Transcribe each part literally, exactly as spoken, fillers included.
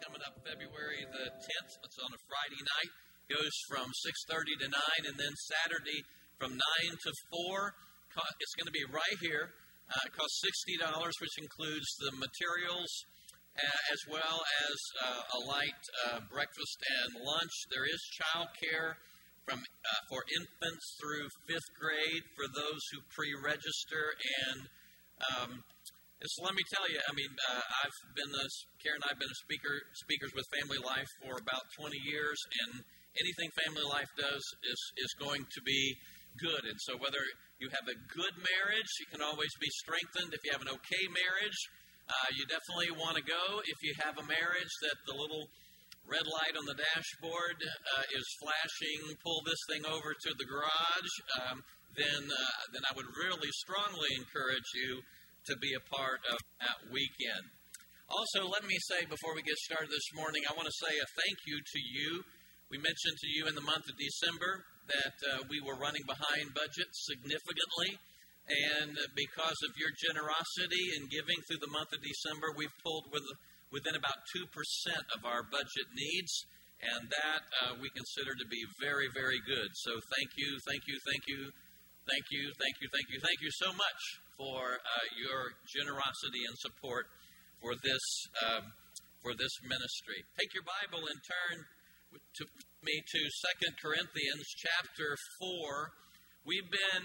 coming up February the tenth. It's on a Friday night. Goes from six thirty to nine, and then Saturday from nine to four. It's going to be right here. Uh, it costs sixty dollars, which includes the materials uh, as well as uh, a light uh, breakfast and lunch. There is child care from uh, for infants through fifth grade for those who pre-register. And um, so let me tell you, I mean, uh, I've been a, Karen and I have been a speaker, speakers with Family Life for about twenty years, and anything Family Life does is, is going to be good. And so whether you have a good marriage, you can always be strengthened. If you have an okay marriage, uh, you definitely want to go. If you have a marriage that the little red light on the dashboard uh, is flashing, pull this thing over to the garage, um, then, uh, then I would really strongly encourage you to be a part of that weekend. Also, let me say before we get started this morning, I want to say a thank you to you. We mentioned to you in the month of December that uh, we were running behind budget significantly, and because of your generosity in giving through the month of December, we've pulled with, within about two percent of our budget needs, and that uh, we consider to be very, very good. So thank you, thank you, thank you, thank you, thank you, thank you, thank you so much for uh, your generosity and support for this uh, for this ministry. Take your Bible and turn to me to Second Corinthians chapter four. We've been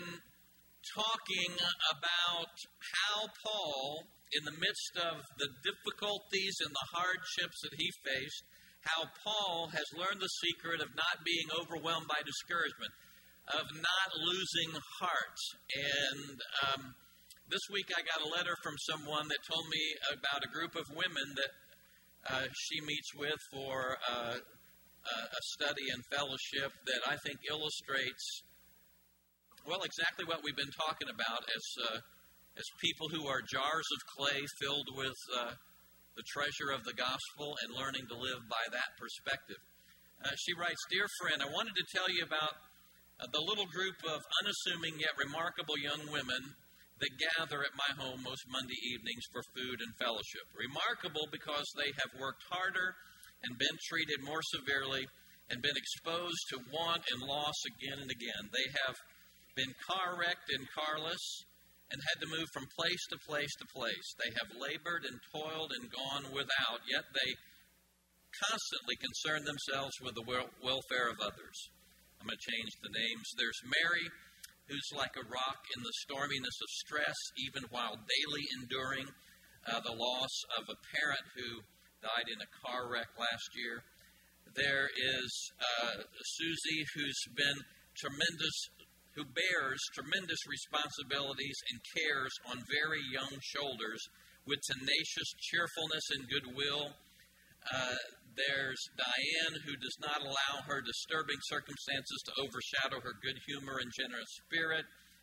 talking about how Paul, in the midst of the difficulties and the hardships that he faced, how Paul has learned the secret of not being overwhelmed by discouragement, of not losing heart. And um, this week I got a letter from someone that told me about a group of women that uh, she meets with for uh, a study and fellowship that I think illustrates, well, exactly what we've been talking about as uh, as people who are jars of clay filled with uh, the treasure of the gospel and learning to live by that perspective. Uh, she writes, "Dear friend, I wanted to tell you about uh, the little group of unassuming yet remarkable young women that gather at my home most Monday evenings for food and fellowship. Remarkable because they have worked harder and been treated more severely and been exposed to want and loss again and again. They have been car wrecked and carless and had to move from place to place to place. They have labored and toiled and gone without, yet they constantly concern themselves with the welfare of others." I'm going to change the names. There's Mary, who's like a rock in the storminess of stress, even while daily enduring uh, the loss of a parent who died in a car wreck last year. There is uh, Susie, who's been tremendous, who bears tremendous responsibilities and cares on very young shoulders with tenacious cheerfulness and goodwill. Uh, there's Diane, who does not allow her disturbing circumstances to overshadow her good humor and generous spirit.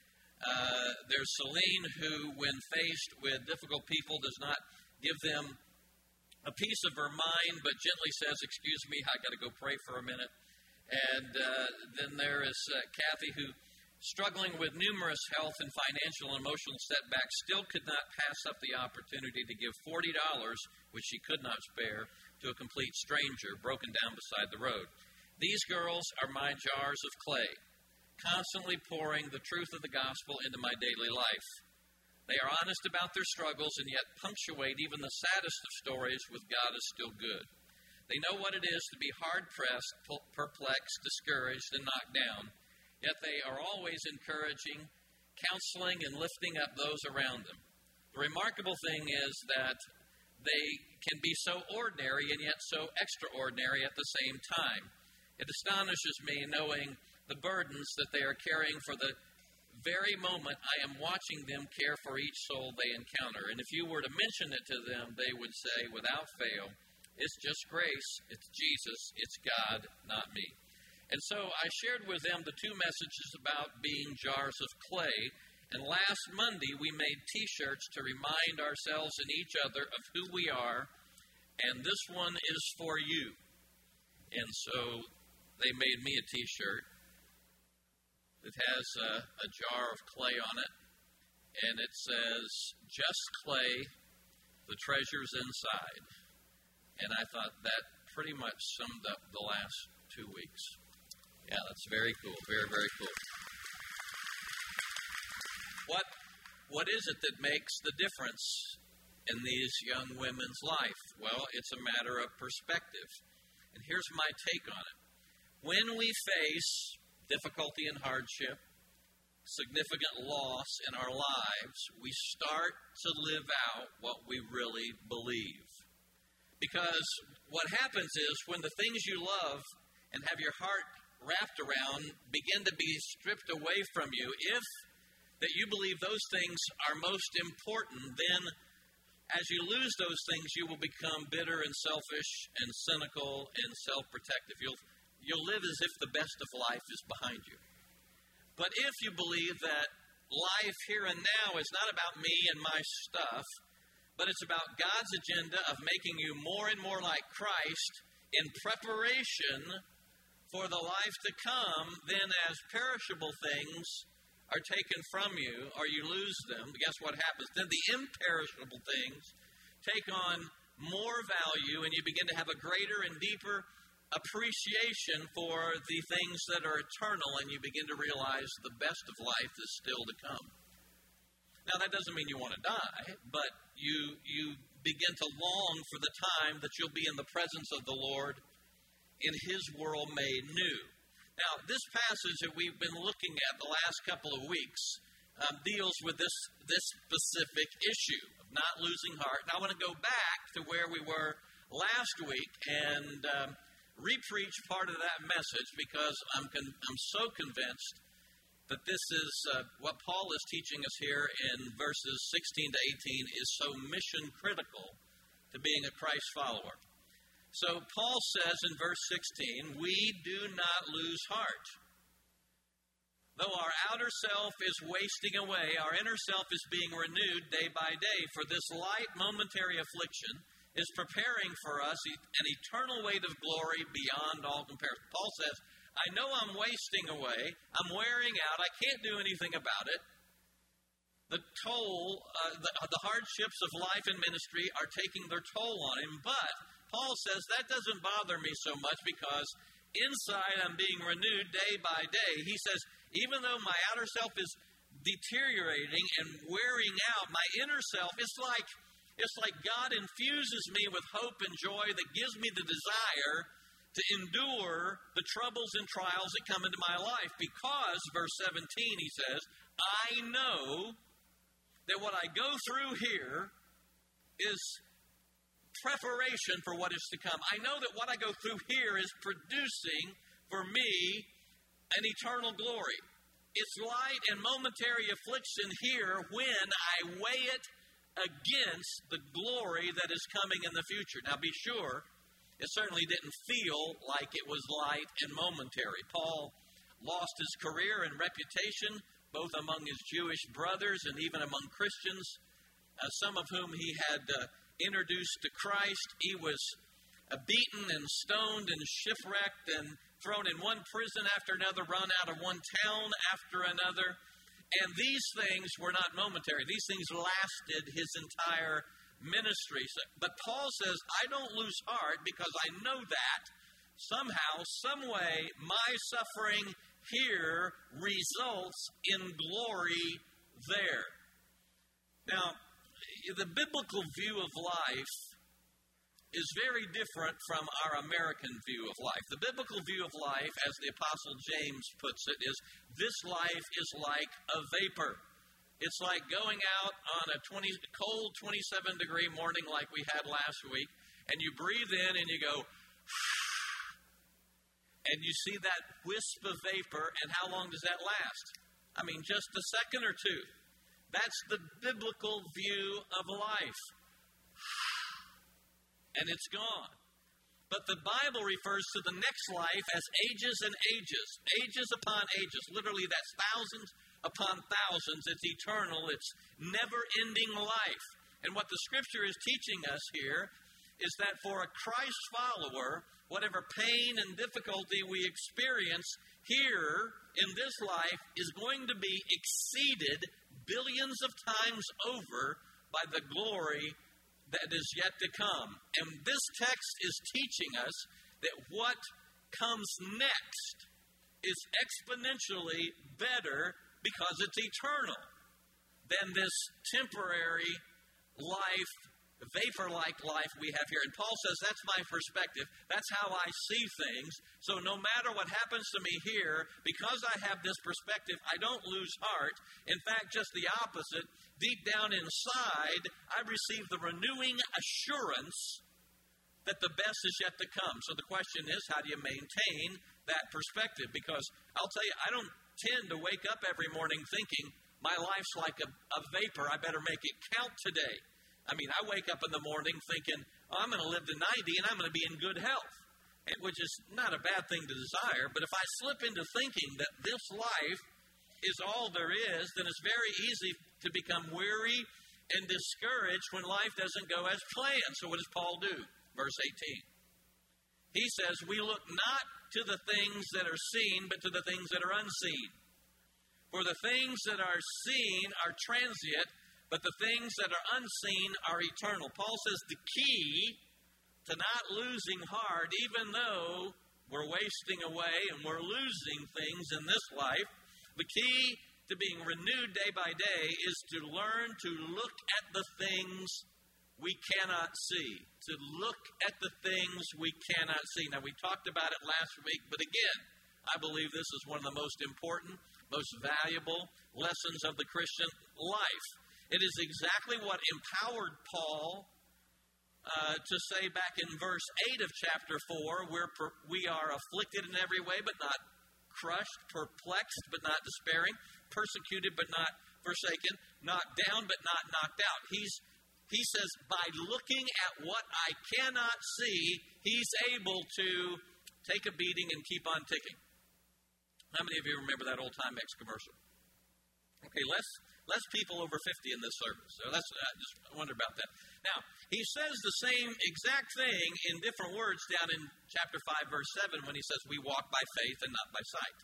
Uh, there's Celine, who, when faced with difficult people, does not give them a piece of her mind, but gently says, "Excuse me, I got to go pray for a minute." And uh, then there is uh, Kathy, who, struggling with numerous health and financial and emotional setbacks, still could not pass up the opportunity to give forty dollars, which she could not spare, to a complete stranger broken down beside the road. These girls are my jars of clay, constantly pouring the truth of the gospel into my daily life. They are honest about their struggles and yet punctuate even the saddest of stories with God is still good. They know what it is to be hard-pressed, perplexed, discouraged, and knocked down, yet they are always encouraging, counseling, and lifting up those around them. The remarkable thing is that they can be so ordinary and yet so extraordinary at the same time. It astonishes me knowing the burdens that they are carrying for the very moment I am watching them care for each soul they encounter. And if you were to mention it to them, they would say, without fail, it's just grace, it's Jesus, it's God, not me. And so I shared with them the two messages about being jars of clay. And last Monday, we made T-shirts to remind ourselves and each other of who we are. And this one is for you. And so they made me a T-shirt. It has a, a jar of clay on it, and it says, "Just clay, the treasure's inside." And I thought that pretty much summed up the last two weeks. Yeah, that's very cool. Very, very cool. What What is it that makes the difference in these young women's life? Well, it's a matter of perspective. And here's my take on it. When we face difficulty and hardship, significant loss in our lives, we start to live out what we really believe. Because what happens is when the things you love and have your heart wrapped around begin to be stripped away from you, if that you believe those things are most important, then as you lose those things, you will become bitter and selfish and cynical and self-protective. You'll, you'll live as if the best of life is behind you. But if you believe that life here and now is not about me and my stuff, but it's about God's agenda of making you more and more like Christ in preparation for the life to come, then as perishable things are taken from you or you lose them, guess what happens? Then the imperishable things take on more value and you begin to have a greater and deeper appreciation for the things that are eternal, and you begin to realize the best of life is still to come. Now, that doesn't mean you want to die, but you you begin to long for the time that you'll be in the presence of the Lord in His world made new. Now, this passage that we've been looking at the last couple of weeks um, deals with this, this specific issue of not losing heart. And I want to go back to where we were last week and um, re-preach part of that message, because I'm con- I'm so convinced that this is uh, what Paul is teaching us here in verses sixteen to eighteen is so mission critical to being a Christ follower. So Paul says in verse sixteen, we do not lose heart. Though our outer self is wasting away, our inner self is being renewed day by day. For this light momentary affliction is preparing for us an eternal weight of glory beyond all comparison. Paul says, I know I'm wasting away. I'm wearing out. I can't do anything about it. The toll, uh, the, the hardships of life and ministry are taking their toll on him. But Paul says that doesn't bother me so much, because inside I'm being renewed day by day. He says, even though my outer self is deteriorating and wearing out, my inner self is like, it's like God infuses me with hope and joy that gives me the desire to endure the troubles and trials that come into my life. Because, verse seventeen, he says, I know that what I go through here is preparation for what is to come. I know that what I go through here is producing for me an eternal glory. It's light and momentary affliction here when I weigh it against the glory that is coming in the future. Now be sure, it certainly didn't feel like it was light and momentary. Paul lost his career and reputation, both among his Jewish brothers and even among Christians, uh, some of whom he had uh, introduced to Christ. He was uh, beaten and stoned and shipwrecked and thrown in one prison after another, run out of one town after another. And these things were not momentary. These things lasted his entire ministry. But Paul says, I don't lose heart because I know that somehow, some way, my suffering here results in glory there. Now, the biblical view of life is very different from our American view of life. The biblical view of life, as the Apostle James puts it, is this life is like a vapor. It's like going out on a twenty, cold twenty-seven degree morning like we had last week, and you breathe in and you go, and you see that wisp of vapor, and how long does that last? I mean, just a second or two. That's the biblical view of life. And it's gone. But the Bible refers to the next life as ages and ages, ages upon ages. Literally, that's thousands upon thousands. It's eternal. It's never-ending life. And what the Scripture is teaching us here is that for a Christ follower, whatever pain and difficulty we experience here in this life is going to be exceeded billions of times over by the glory that is yet to come. And this text is teaching us that what comes next is exponentially better because it's eternal than this temporary life, vapor-like life we have here. And Paul says, that's my perspective. That's how I see things. So no matter what happens to me here, because I have this perspective, I don't lose heart. In fact, just the opposite. Deep down inside, I receive the renewing assurance that the best is yet to come. So the question is, how do you maintain that perspective? Because I'll tell you, I don't tend to wake up every morning thinking, my life's like a, a vapor, I better make it count today. I mean, I wake up in the morning thinking, oh, I'm going to live to ninety and I'm going to be in good health, and, which is not a bad thing to desire. But if I slip into thinking that this life is all there is, then it's very easy to become weary and discouraged when life doesn't go as planned. So what does Paul do? Verse eighteen. He says, we look not to the things that are seen, but to the things that are unseen. For the things that are seen are transient, but the things that are unseen are eternal. Paul says the key to not losing heart, even though we're wasting away and we're losing things in this life, the key to being renewed day by day is to learn to look at the things we cannot see. To look at the things we cannot see. Now, we talked about it last week, but again, I believe this is one of the most important, most valuable lessons of the Christian life. It is exactly what empowered Paul uh, to say back in verse eight of chapter four, we're per, we are afflicted in every way, but not crushed, perplexed, but not despairing, persecuted, but not forsaken, knocked down, but not knocked out. He's He says, by looking at what I cannot see, he's able to take a beating and keep on ticking. How many of you remember that old Timex commercial? Okay, less less people over fifty in this service. So that's I just wonder about that. Now, he says the same exact thing in different words down in chapter five, verse seven, when he says we walk by faith and not by sight.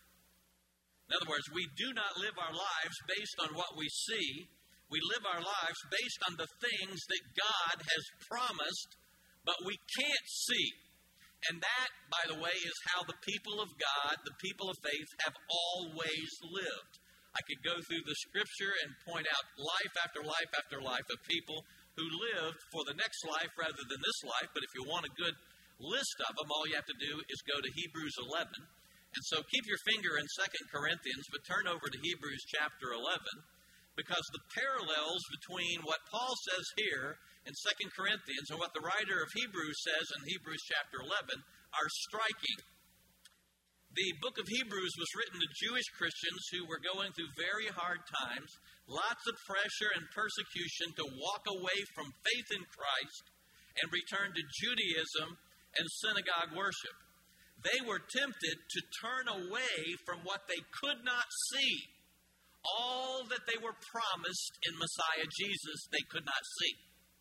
In other words, we do not live our lives based on what we see. We live our lives based on the things that God has promised, but we can't see. And that, by the way, is how the people of God, the people of faith, have always lived. I could go through the scripture and point out life after life after life of people who lived for the next life rather than this life. But if you want a good list of them, all you have to do is go to Hebrews eleven. And so keep your finger in Second Corinthians, but turn over to Hebrews chapter eleven. Because the parallels between what Paul says here in Second Corinthians and what the writer of Hebrews says in Hebrews chapter eleven are striking. The book of Hebrews was written to Jewish Christians who were going through very hard times, lots of pressure and persecution to walk away from faith in Christ and return to Judaism and synagogue worship. They were tempted to turn away from what they could not see. All that they were promised in Messiah Jesus, they could not see.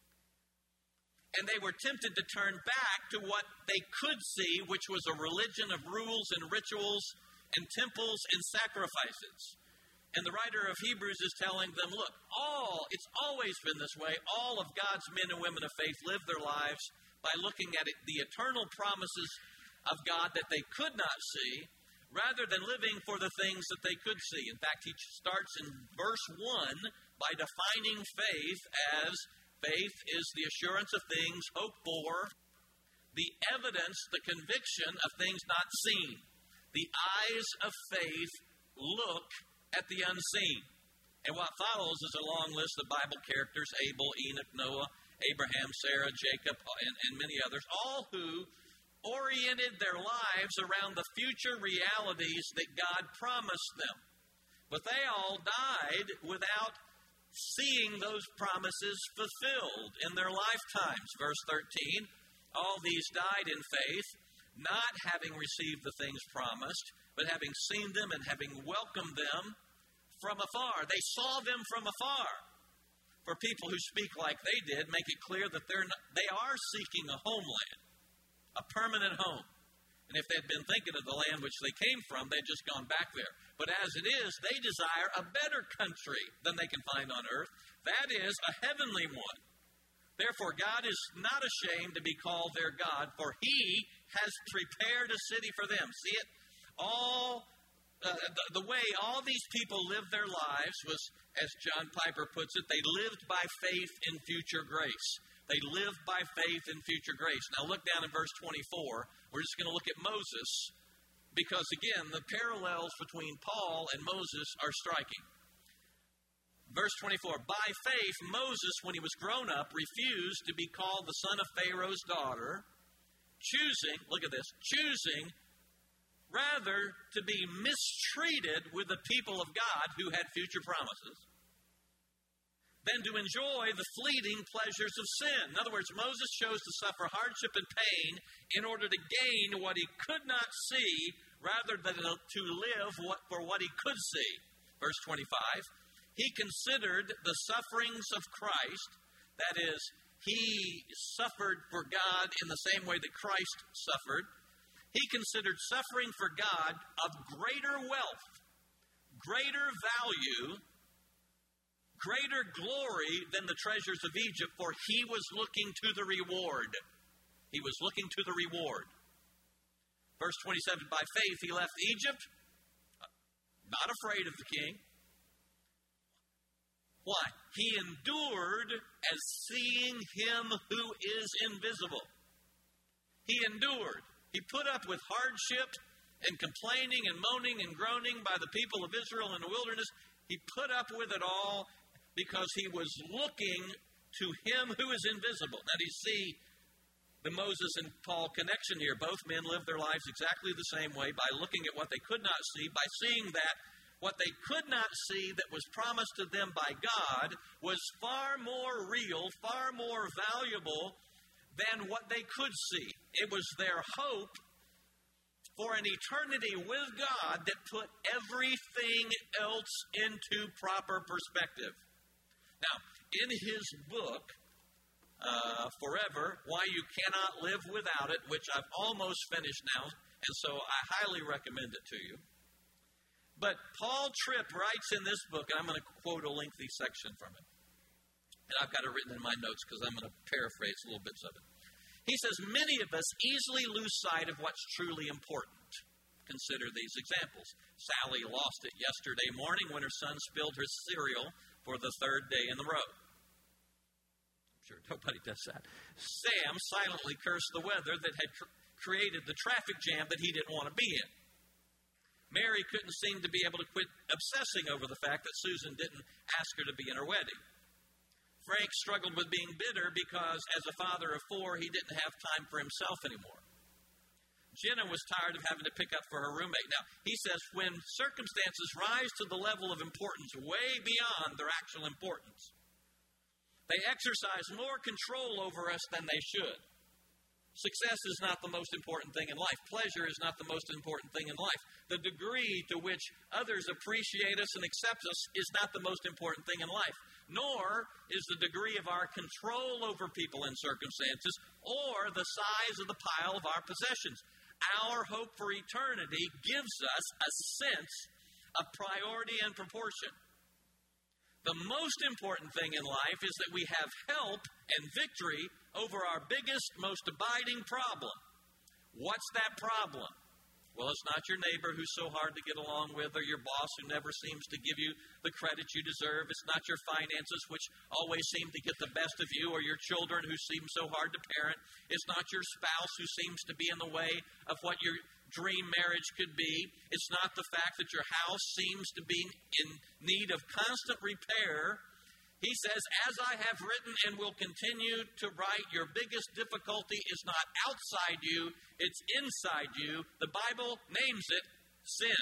And they were tempted to turn back to what they could see, which was a religion of rules and rituals and temples and sacrifices. And the writer of Hebrews is telling them, look, all, it's always been this way. All of God's men and women of faith live their lives by looking at it, the eternal promises of God that they could not see, rather than living for the things that they could see. In fact, he starts in verse one by defining faith as faith is the assurance of things hoped for, the evidence, the conviction of things not seen. The eyes of faith look at the unseen. And what follows is a long list of Bible characters: Abel, Enoch, Noah, Abraham, Sarah, Jacob, and, and many others, all who oriented their lives around the future realities that God promised them. But they all died without seeing those promises fulfilled in their lifetimes. Verse thirteen, all these died in faith, not having received the things promised, but having seen them and having welcomed them from afar. They saw them from afar. For people who speak like they did, make it clear that they're not, they are seeking a homeland, a permanent home. And if they'd been thinking of the land which they came from, they'd just gone back there. But as it is, they desire a better country than they can find on earth. That is, a heavenly one. Therefore, God is not ashamed to be called their God, for he has prepared a city for them. See it? All uh, the, the way all these people lived their lives was, as John Piper puts it, they lived by faith in future grace. They lived by faith in future grace. Now look down in verse twenty-four. We're just going to look at Moses, because again, the parallels between Paul and Moses are striking. Verse twenty-four, by faith, Moses, when he was grown up, refused to be called the son of Pharaoh's daughter, choosing, look at this, choosing rather to be mistreated with the people of God who had future promises, than to enjoy the fleeting pleasures of sin. In other words, Moses chose to suffer hardship and pain in order to gain what he could not see rather than to live what, for what he could see. Verse twenty-five, he considered the sufferings of Christ, that is, he suffered for God in the same way that Christ suffered. He considered suffering for God of greater wealth, greater value, greater glory than the treasures of Egypt, for he was looking to the reward. He was looking to the reward. Verse twenty-seven, by faith he left Egypt, not afraid of the king. Why? He endured as seeing him who is invisible. He endured. He put up with hardship and complaining and moaning and groaning by the people of Israel in the wilderness. He put up with it all because he was looking to him who is invisible. Now, do you see the Moses and Paul connection here? Both men lived their lives exactly the same way, by looking at what they could not see, by seeing that what they could not see that was promised to them by God was far more real, far more valuable than what they could see. It was their hope for an eternity with God that put everything else into proper perspective. Now, in his book, uh, Forever, Why You Cannot Live Without It, which I've almost finished now, and so I highly recommend it to you. But Paul Tripp writes in this book, and I'm going to quote a lengthy section from it. And I've got it written in my notes because I'm going to paraphrase little bits of it. He says, many of us easily lose sight of what's truly important. Consider these examples. Sally lost it yesterday morning when her son spilled her cereal for the third day in a row. I'm sure nobody does that. Sam silently cursed the weather that had cr- created the traffic jam that he didn't want to be in. Mary couldn't seem to be able to quit obsessing over the fact that Susan didn't ask her to be in her wedding. Frank struggled with being bitter because, as a father of four, he didn't have time for himself anymore. Jenna was tired of having to pick up for her roommate. Now, he says, when circumstances rise to the level of importance way beyond their actual importance, they exercise more control over us than they should. Success is not the most important thing in life. Pleasure is not the most important thing in life. The degree to which others appreciate us and accept us is not the most important thing in life. Nor is the degree of our control over people and circumstances or the size of the pile of our possessions. Our hope for eternity gives us a sense of priority and proportion. The most important thing in life is that we have help and victory over our biggest, most abiding problem. What's that problem? Well, it's not your neighbor who's so hard to get along with, or your boss who never seems to give you the credit you deserve. It's not your finances, which always seem to get the best of you, or your children who seem so hard to parent. It's not your spouse who seems to be in the way of what your dream marriage could be. It's not the fact that your house seems to be in need of constant repair. He says, as I have written and will continue to write, your biggest difficulty is not outside you, it's inside you. The Bible names it sin.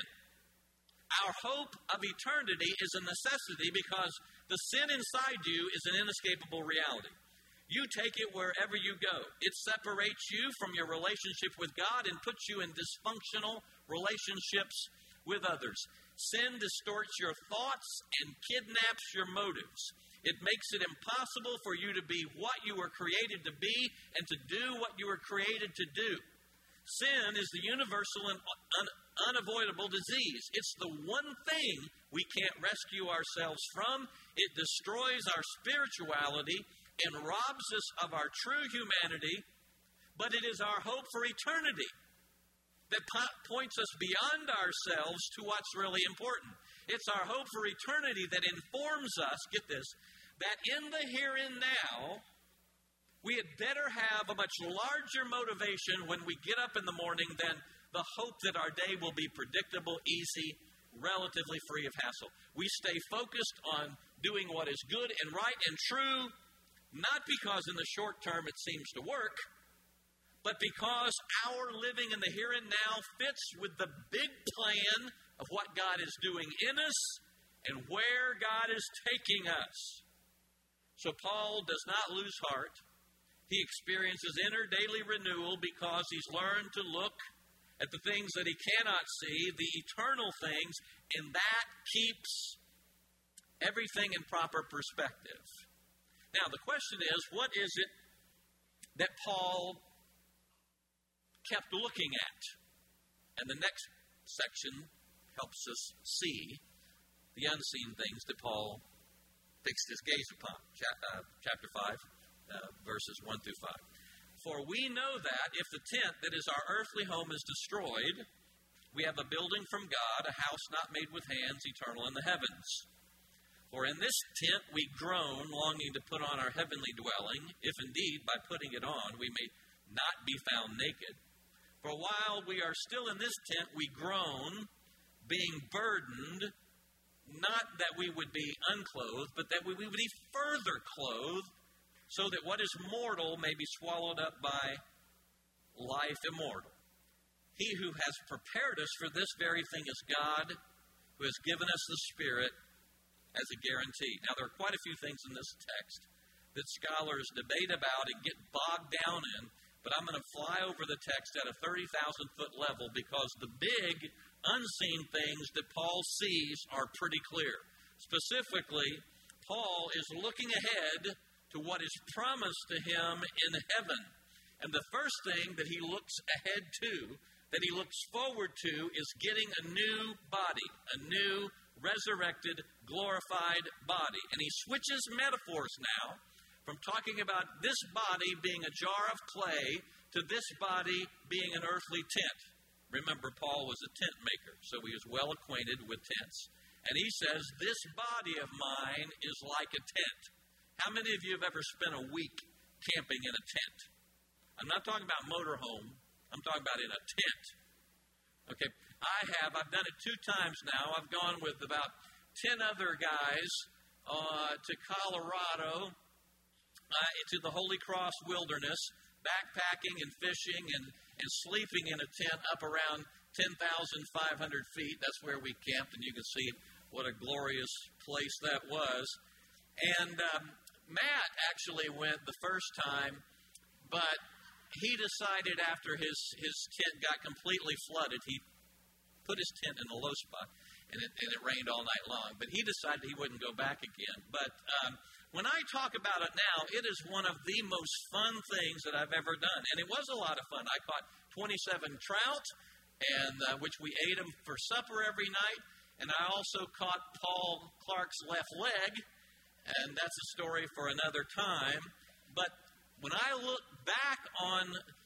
Our hope of eternity is a necessity because the sin inside you is an inescapable reality. You take it wherever you go. It separates you from your relationship with God and puts you in dysfunctional relationships with others. Sin distorts your thoughts and kidnaps your motives. It makes it impossible for you to be what you were created to be and to do what you were created to do. Sin is the universal and un- unavoidable disease. It's the one thing we can't rescue ourselves from. It destroys our spirituality and robs us of our true humanity, but it is our hope for eternity that po- points us beyond ourselves to what's really important. It's our hope for eternity that informs us, get this, that in the here and now, we had better have a much larger motivation when we get up in the morning than the hope that our day will be predictable, easy, relatively free of hassle. We stay focused on doing what is good and right and true, not because in the short term it seems to work, but because our living in the here and now fits with the big plan of what God is doing in us and where God is taking us. So Paul does not lose heart. He experiences inner daily renewal because he's learned to look at the things that he cannot see, the eternal things, and that keeps everything in proper perspective. Now, the question is, what is it that Paul kept looking at? And the next section helps us see the unseen things that Paul fixed his gaze upon. Chapter five, uh, verses one through five. For we know that if the tent that is our earthly home is destroyed, we have a building from God, a house not made with hands, eternal in the heavens. For in this tent we groan, longing to put on our heavenly dwelling, if indeed by putting it on we may not be found naked. For while we are still in this tent, we groan, being burdened, not that we would be unclothed, but that we would be further clothed, so that what is mortal may be swallowed up by life immortal. He who has prepared us for this very thing is God, who has given us the Spirit as a guarantee. Now, there are quite a few things in this text that scholars debate about and get bogged down in, but I'm going to fly over the text at a thirty thousand foot level because the big, unseen things that Paul sees are pretty clear. Specifically, Paul is looking ahead to what is promised to him in heaven. And the first thing that he looks ahead to, that he looks forward to, is getting a new body, a new resurrected, glorified body. And he switches metaphors now from talking about this body being a jar of clay to this body being an earthly tent. Remember, Paul was a tent maker, so he was well acquainted with tents. And he says, this body of mine is like a tent. How many of you have ever spent a week camping in a tent? I'm not talking about motorhome. I'm talking about in a tent. Okay, I have. I've done it two times now. I've gone with about ten other guys uh, to Colorado, uh, into the Holy Cross Wilderness, backpacking and fishing and, and sleeping in a tent up around ten thousand five hundred feet. That's where we camped, and you can see what a glorious place that was. And um, Matt actually went the first time, but he decided after his, his tent got completely flooded, he put his tent in a low spot, and it, and it rained all night long. But he decided he wouldn't go back again. But um, when I talk about it now, it is one of the most fun things that I've ever done. And it was a lot of fun. I caught twenty-seven trout, and uh, which we ate them for supper every night. And I also caught Paul Clark's left leg, and that's a story for another time. But when I look back on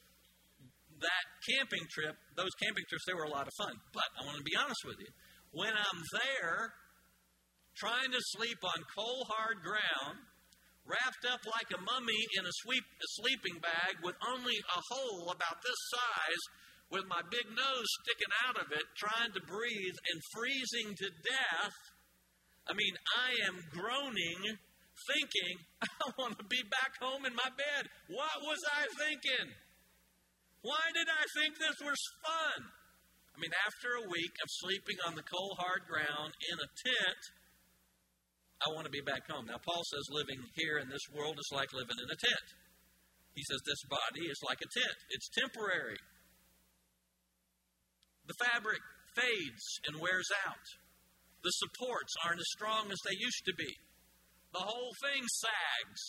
that camping trip, those camping trips, they were a lot of fun. But I want to be honest with you. When I'm there, trying to sleep on cold, hard ground, wrapped up like a mummy in a, sweep, a sleeping bag with only a hole about this size, with my big nose sticking out of it, trying to breathe and freezing to death, I mean, I am groaning, thinking, I want to be back home in my bed. What was I thinking? Why did I think this was fun? I mean, after a week of sleeping on the cold, hard ground in a tent, I want to be back home. Now, Paul says living here in this world is like living in a tent. He says this body is like a tent. It's temporary. The fabric fades and wears out. The supports aren't as strong as they used to be. The whole thing sags.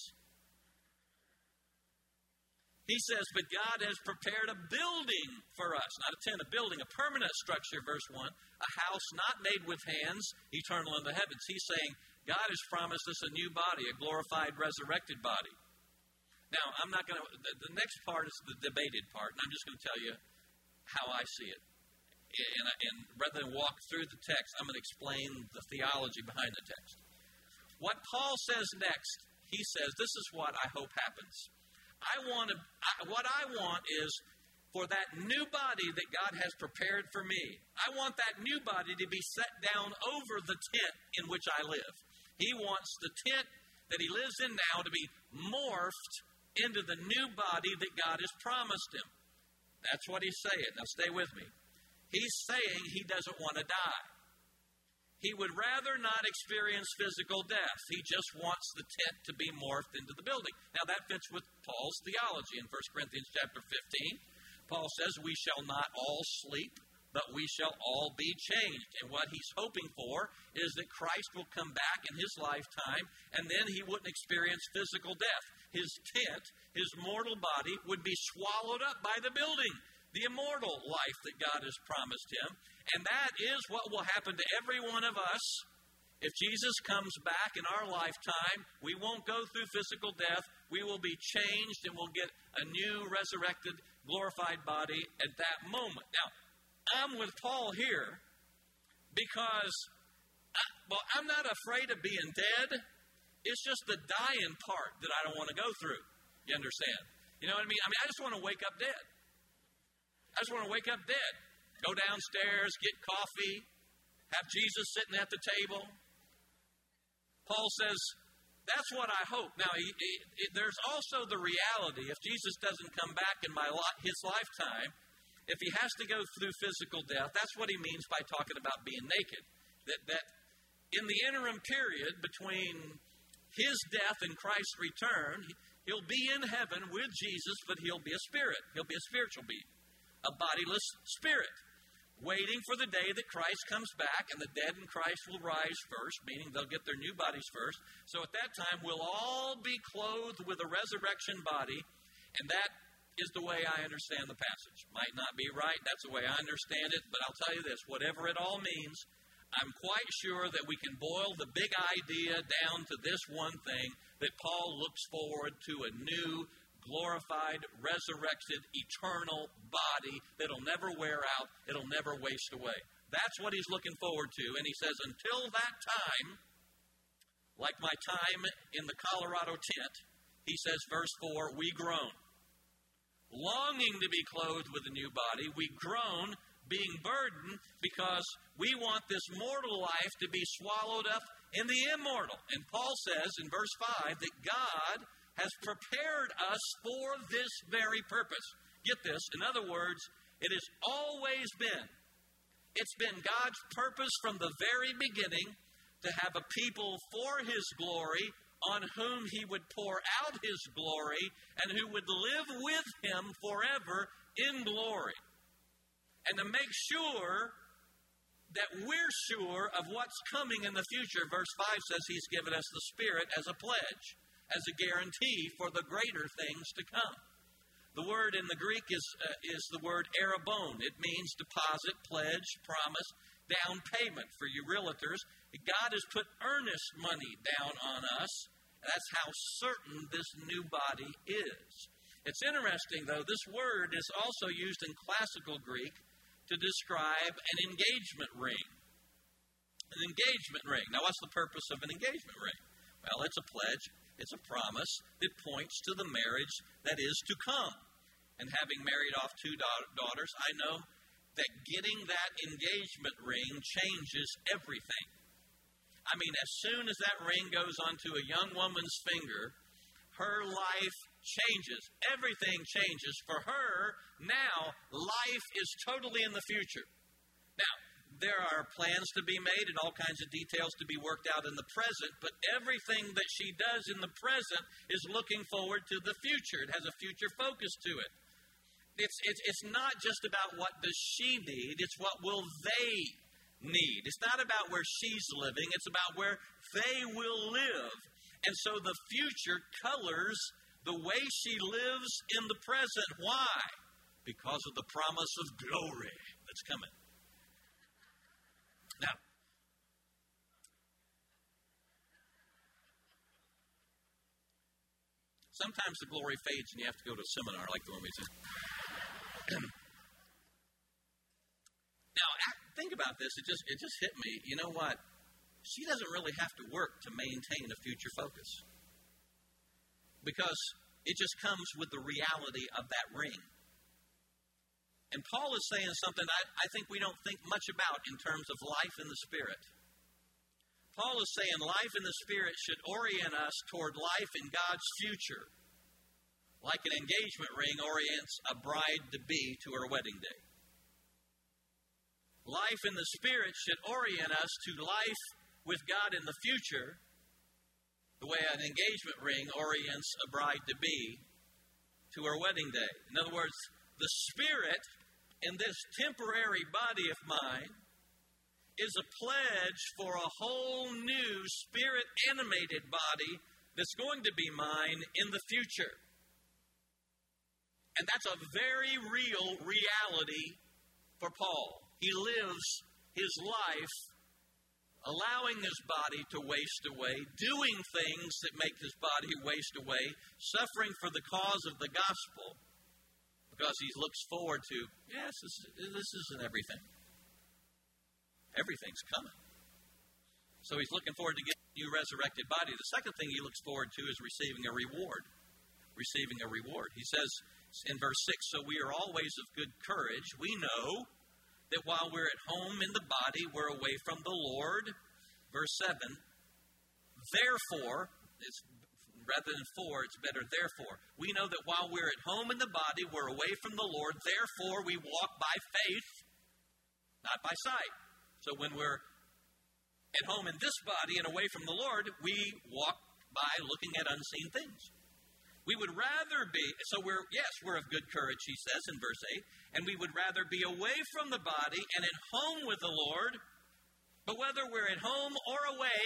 He says, but God has prepared a building for us. Not a tent, a building, a permanent structure, verse one. A house not made with hands, eternal in the heavens. He's saying, God has promised us a new body, a glorified, resurrected body. Now, I'm not going to, the, the next part is the debated part, and I'm just going to tell you how I see it. And, and rather than walk through the text, I'm going to explain the theology behind the text. What Paul says next, he says, this is what I hope happens. I want to, I, what I want is for that new body that God has prepared for me. I want that new body to be set down over the tent in which I live. He wants the tent that he lives in now to be morphed into the new body that God has promised him. That's what he's saying. Now stay with me. He's saying he doesn't want to die. He would rather not experience physical death. He just wants the tent to be morphed into the building. Now that fits with Paul's theology in First Corinthians chapter fifteen. Paul says we shall not all sleep, but we shall all be changed. And what he's hoping for is that Christ will come back in his lifetime, and then he wouldn't experience physical death. His tent, his mortal body, would be swallowed up by the building, the immortal life that God has promised him. And that is what will happen to every one of us. If Jesus comes back in our lifetime, we won't go through physical death. We will be changed, and we'll get a new, resurrected, glorified body at that moment. Now, I'm with Paul here because, well, I'm not afraid of being dead. It's just the dying part that I don't want to go through. You understand? You know what I mean? I mean, I just want to wake up dead. I just want to wake up dead. Go downstairs, get coffee, have Jesus sitting at the table. Paul says, that's what I hope. Now, he, he, there's also the reality, if Jesus doesn't come back in my li- his lifetime, if he has to go through physical death, that's what he means by talking about being naked. That, that in the interim period between his death and Christ's return, he'll be in heaven with Jesus, but he'll be a spirit. He'll be a spiritual being, a bodiless spirit, waiting for the day that Christ comes back, and the dead in Christ will rise first, meaning they'll get their new bodies first. So at that time, we'll all be clothed with a resurrection body, and that is the way I understand the passage. Might not be right, that's the way I understand it, but I'll tell you this, whatever it all means, I'm quite sure that we can boil the big idea down to this one thing, that Paul looks forward to a new, glorified, resurrected, eternal body that'll never wear out, it'll never waste away. That's what he's looking forward to, and he says, until that time, like my time in the Colorado tent, he says, verse four, we groan. Longing to be clothed with a new body, we groan, being burdened, because we want this mortal life to be swallowed up in the immortal. And Paul says in verse five that God has prepared us for this very purpose. Get this, in other words, it has always been, it's been God's purpose from the very beginning to have a people for his glory, on whom he would pour out his glory, and who would live with him forever in glory. And to make sure that we're sure of what's coming in the future, verse five says he's given us the Spirit as a pledge, as a guarantee for the greater things to come. The word in the Greek is uh, is the word arabon. It means deposit, pledge, promise, down payment. For you realtors, God has put earnest money down on us. That's how certain this new body is. It's interesting, though, this word is also used in classical Greek to describe an engagement ring. An engagement ring. Now, what's the purpose of an engagement ring? Well, it's a pledge. It's a promise that points to the marriage that is to come. And having married off two da- daughters, I know that getting that engagement ring changes everything. I mean, as soon as that ring goes onto a young woman's finger, her life changes. Everything changes. For her, now, life is totally in the future. Now, there are plans to be made and all kinds of details to be worked out in the present, but everything that she does in the present is looking forward to the future. It has a future focus to it. It's, it's, it's not just about what does she need, it's what will they need. It's not about where she's living, it's about where they will live. And so the future colors the way she lives in the present. Why? Because of the promise of glory that's coming. Now, Sometimes the glory fades and you have to go to a seminar like the one we did. Now, think about this. It just it just hit me. You know what? She doesn't really have to work to maintain a future focus. Because it just comes with the reality of that ring. And Paul is saying something I, I think we don't think much about in terms of life in the Spirit. Paul is saying life in the Spirit should orient us toward life in God's future, like an engagement ring orients a bride-to-be to her wedding day. Life in the Spirit should orient us to life with God in the future, the way an engagement ring orients a bride-to-be to her wedding day. In other words, the Spirit in this temporary body of mine is a pledge for a whole new Spirit-animated body that's going to be mine in the future. And that's a very real reality for Paul. He lives his life allowing his body to waste away, doing things that make his body waste away, suffering for the cause of the gospel, because he looks forward to, yes, this, this isn't everything. Everything's coming. So he's looking forward to getting a new resurrected body. The second thing he looks forward to is receiving a reward. Receiving a reward. He says in verse six, so we are always of good courage. We know that while we're at home in the body, we're away from the Lord. Verse seven, therefore, it's, rather than for, it's better therefore. We know that while we're at home in the body, we're away from the Lord. Therefore, we walk by faith, not by sight. So when we're at home in this body and away from the Lord, we walk by looking at unseen things. We would rather be, so we're, yes, we're of good courage, he says in verse eight, and we would rather be away from the body and at home with the Lord, but whether we're at home or away,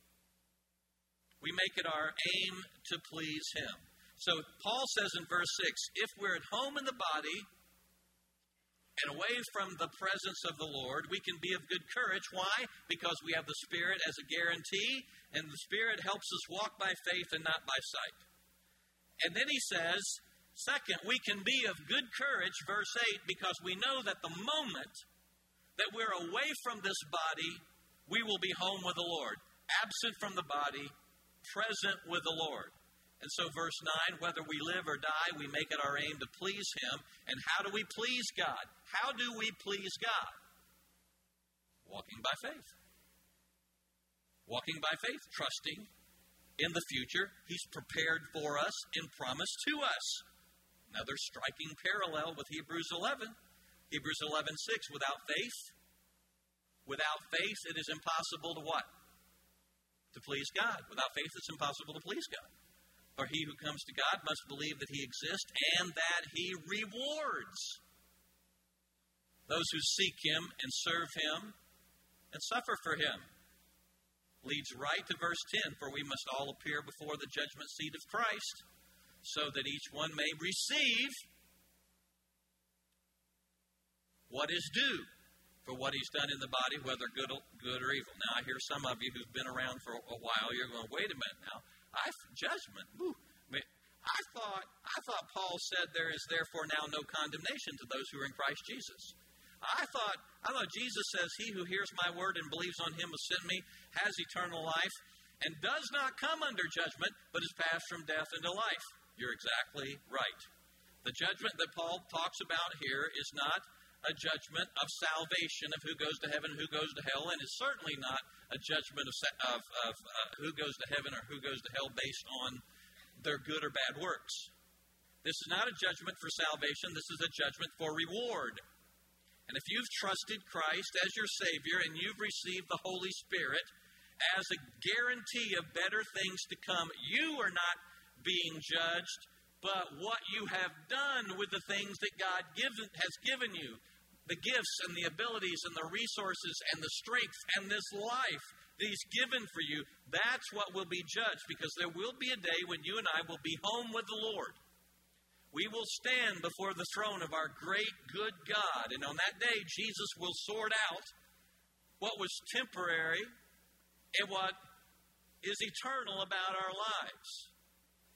we make it our aim to please him. So Paul says in verse six, if we're at home in the body and away from the presence of the Lord, we can be of good courage. Why? Because we have the Spirit as a guarantee, and the Spirit helps us walk by faith and not by sight. And then he says, second, we can be of good courage, verse eight, because we know that the moment that we're away from this body, we will be home with the Lord. Absent from the body, present with the Lord. And so verse nine, whether we live or die, we make it our aim to please him. And how do we please God? How do we please God? Walking by faith. Walking by faith, trusting in the future he's prepared for us and promised to us. Another striking parallel with Hebrews eleven. Hebrews eleven six, without faith, without faith it is impossible to what? To please God. Without faith it's impossible to please God. For he who comes to God must believe that he exists and that he rewards those who seek him and serve him and suffer for him. Leads right to verse ten, for we must all appear before the judgment seat of Christ, so that each one may receive what is due for what he's done in the body, whether good, good or evil. Now, I hear some of you who've been around for a while, you're going, wait a minute now. I judgment. Woo. I, mean, I thought I thought Paul said there is therefore now no condemnation to those who are in Christ Jesus. I thought I thought Jesus says, he who hears my word and believes on him who sent me has eternal life and does not come under judgment, but is passed from death into life. You're exactly right. The judgment that Paul talks about here is not a judgment of salvation of who goes to heaven, who goes to hell, and it's certainly not a judgment of, of, of uh, who goes to heaven or who goes to hell based on their good or bad works. This is not a judgment for salvation. This is a judgment for reward. And if you've trusted Christ as your Savior and you've received the Holy Spirit as a guarantee of better things to come, you are not being judged, but what you have done with the things that God given, has given you, the gifts and the abilities and the resources and the strength and this life that he's given for you, that's what will be judged, because there will be a day when you and I will be home with the Lord. We will stand before the throne of our great, good God, and on that day, Jesus will sort out what was temporary and what is eternal about our lives.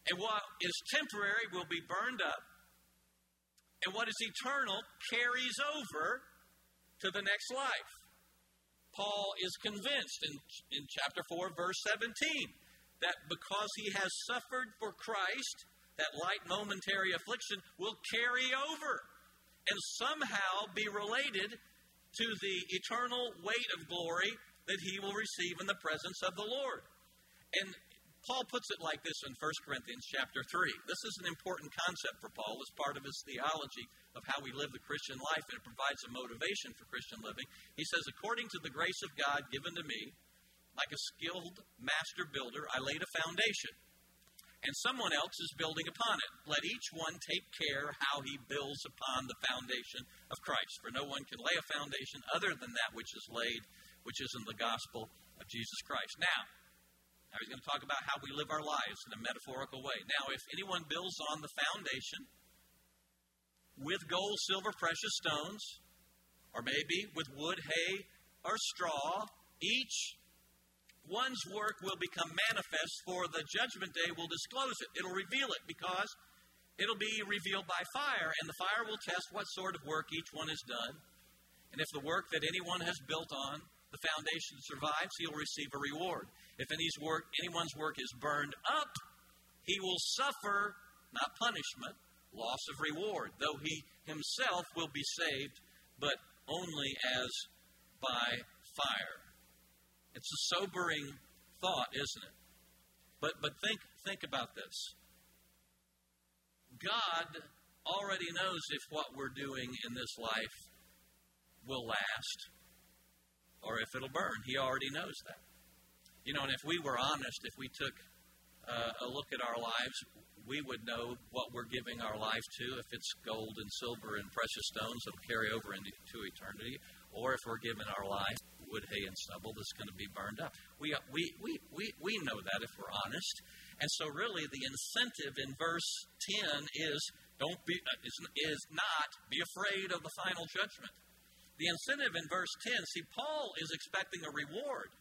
And what is temporary will be burned up. And what is eternal carries over to the next life. Paul is convinced in, in chapter four, verse seventeen, that because he has suffered for Christ, that light momentary affliction will carry over and somehow be related to the eternal weight of glory that he will receive in the presence of the Lord. And Paul puts it like this in First Corinthians chapter three. This is an important concept for Paul as part of his theology of how we live the Christian life, and it provides a motivation for Christian living. He says, according to the grace of God given to me, like a skilled master builder, I laid a foundation, and someone else is building upon it. Let each one take care how he builds upon the foundation of Christ. For no one can lay a foundation other than that which is laid, which is in the gospel of Jesus Christ. Now, Now he's going to talk about how we live our lives in a metaphorical way. Now, if anyone builds on the foundation with gold, silver, precious stones, or maybe with wood, hay, or straw, each one's work will become manifest, for the judgment day will disclose it. It'll reveal it because it'll be revealed by fire, and the fire will test what sort of work each one has done. And if the work that anyone has built on the foundation survives, he'll receive a reward. If any's work, anyone's work is burned up, he will suffer, not punishment, loss of reward, though he himself will be saved, but only as by fire. It's a sobering thought, isn't it? But but think think about this. God already knows if what we're doing in this life will last, or if it'll burn. He already knows that. You know, and if we were honest, if we took uh, a look at our lives, we would know what we're giving our life to, if it's gold and silver and precious stones that will carry over into eternity, or if we're giving our life wood, hay, and stubble that's going to be burned up. We, we, we, we, we know that if we're honest. And so really the incentive in verse ten is, don't be, is, is not be afraid of the final judgment. The incentive in verse ten, see, Paul is expecting a reward.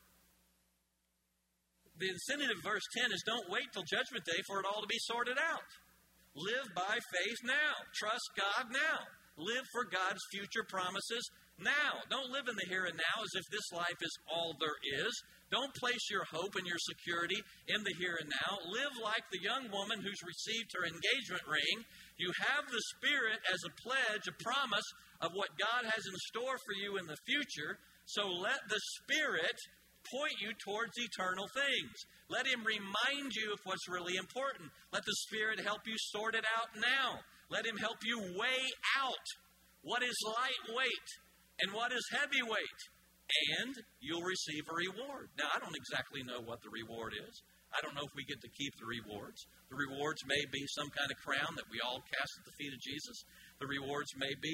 The incentive in verse ten is don't wait till judgment day for it all to be sorted out. Live by faith now. Trust God now. Live for God's future promises now. Don't live in the here and now as if this life is all there is. Don't place your hope and your security in the here and now. Live like the young woman who's received her engagement ring. You have the Spirit as a pledge, a promise of what God has in store for you in the future. So let the Spirit point you towards eternal things. Let Him remind you of what's really important. Let the Spirit help you sort it out now. Let Him help you weigh out what is lightweight and what is heavyweight, and you'll receive a reward. Now, I don't exactly know what the reward is. I don't know if we get to keep the rewards. The rewards may be some kind of crown that we all cast at the feet of Jesus. The rewards may be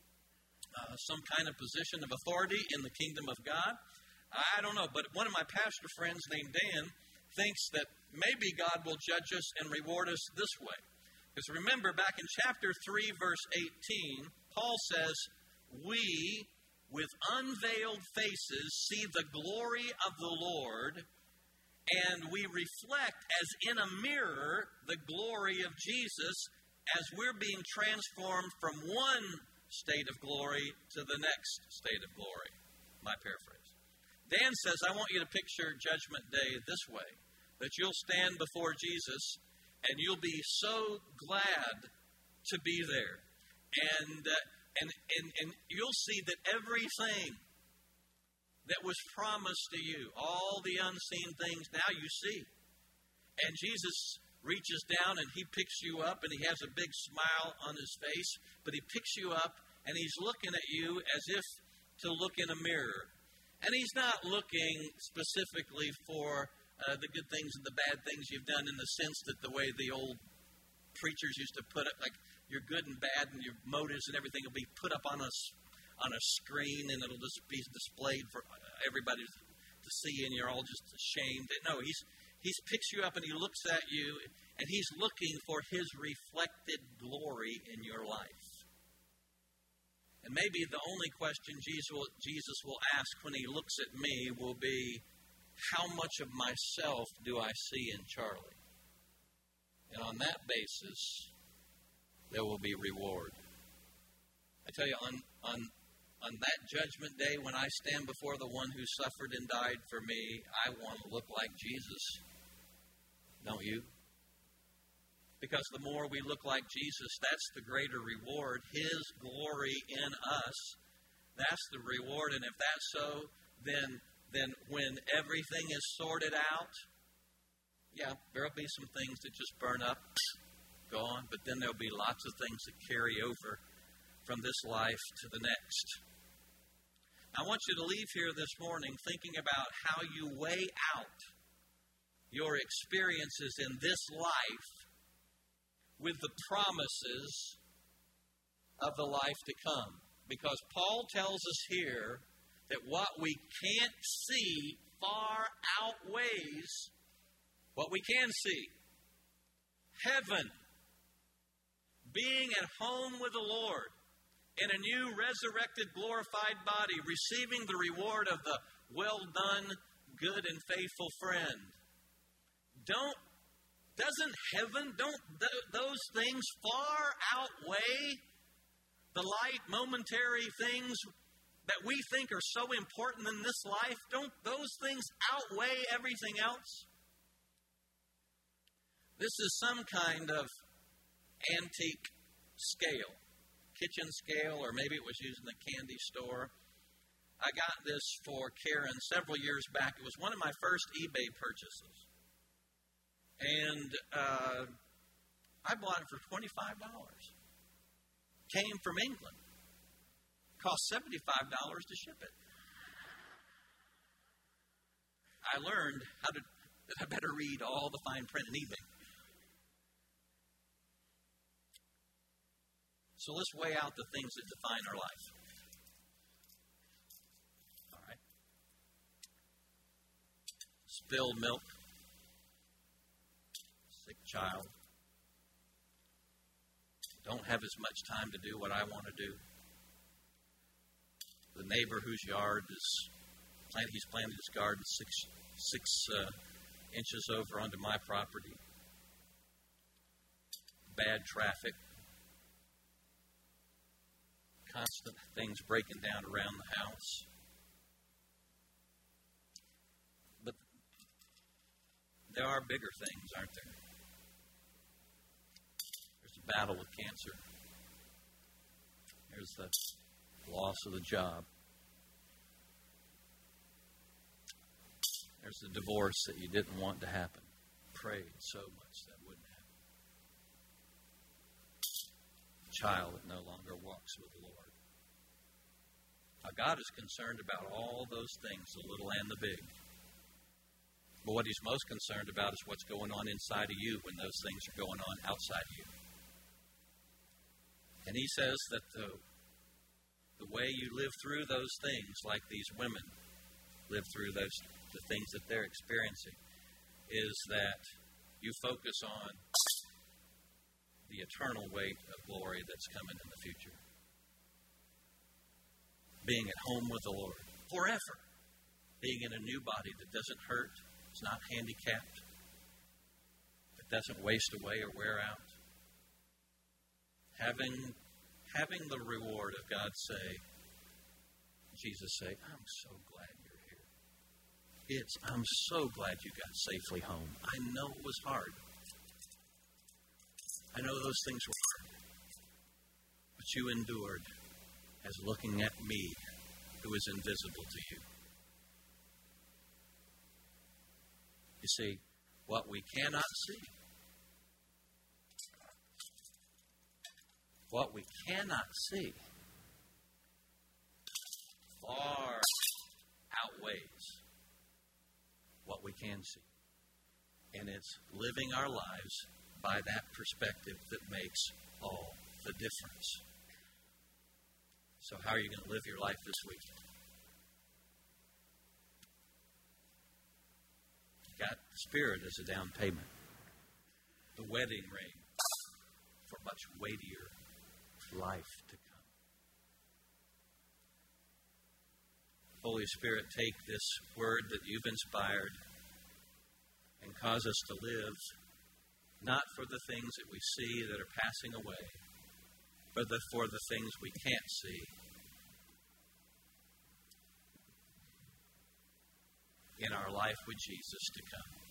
uh, some kind of position of authority in the kingdom of God. I don't know, but one of my pastor friends named Dan thinks that maybe God will judge us and reward us this way. Because remember, back in chapter three, verse eighteen, Paul says, we, with unveiled faces, see the glory of the Lord, and we reflect as in a mirror the glory of Jesus as we're being transformed from one state of glory to the next state of glory. My paraphrase. Dan says, I want you to picture Judgment Day this way, that you'll stand before Jesus and you'll be so glad to be there. And, uh, and, and, and you'll see that everything that was promised to you, all the unseen things, now you see. And Jesus reaches down and He picks you up, and He has a big smile on His face, but He picks you up and He's looking at you as if to look in a mirror. And He's not looking specifically for uh, the good things and the bad things you've done, in the sense that the way the old preachers used to put it, like your good and bad and your motives and everything will be put up on a, on a screen, and it'll just be displayed for everybody to see, and you're all just ashamed. No, He's He's picks you up and He looks at you, and He's looking for His reflected glory in your life. And maybe the only question Jesus will, Jesus will ask when He looks at me will be, how much of myself do I see in Charlie? And on that basis, there will be reward. I tell you, on, on, on that judgment day, when I stand before the one who suffered and died for me, I want to look like Jesus. Don't you? Because the more we look like Jesus, that's the greater reward. His glory in us, that's the reward. And if that's so, then, then when everything is sorted out, yeah, there'll be some things that just burn up, go on, but then there'll be lots of things that carry over from this life to the next. I want you to leave here this morning thinking about how you weigh out your experiences in this life with the promises of the life to come. Because Paul tells us here that what we can't see far outweighs what we can see. Heaven, being at home with the Lord, in a new resurrected, glorified body, receiving the reward of the well done, good and faithful friend. Don't, doesn't heaven, don't th- those things far outweigh the light, momentary things that we think are so important in this life? Don't those things outweigh everything else? This is some kind of antique scale. Kitchen scale, or maybe it was used in the candy store. I got this for Karen several years back. It was one of my first eBay purchases. And uh, I bought it for twenty-five dollars. Came from England. Cost seventy-five dollars to ship it. I learned how to that I better read all the fine print in eBay. So let's weigh out the things that define our life. All right. Spilled milk. Sick child. Don't have as much time to do what I want to do. The neighbor whose yard is planted, he's planted his garden six six uh, inches over onto my property. Bad traffic. Constant things breaking down around the house. But there are bigger things, aren't there? There's the battle with cancer. There's the loss of the job. There's the divorce that you didn't want to happen. Prayed so much that wouldn't happen. A child that no longer walks with the Lord. Now, God is concerned about all those things, the little and the big. But what He's most concerned about is what's going on inside of you when those things are going on outside of you. And He says that the, the way you live through those things, like these women live through those the things that they're experiencing, is that you focus on the eternal weight of glory that's coming in the future. Being at home with the Lord forever. Being in a new body that doesn't hurt, it's not handicapped, it doesn't waste away or wear out. Having, having the reward of God say, Jesus say, I'm so glad you're here. It's, I'm so glad you got safely home. I know it was hard. I know those things were hard. But you endured as looking at me, who is invisible to you. You see, what we cannot see, what we cannot see, far outweighs what we can see. And it's living our lives by that perspective that makes all the difference. So how are you going to live your life this week? You've got the Spirit as a down payment. The wedding ring for much weightier life to come. Holy Spirit, take this word that you've inspired and cause us to live not for the things that we see that are passing away, but the, for the things we can't see. In our life with Jesus to come.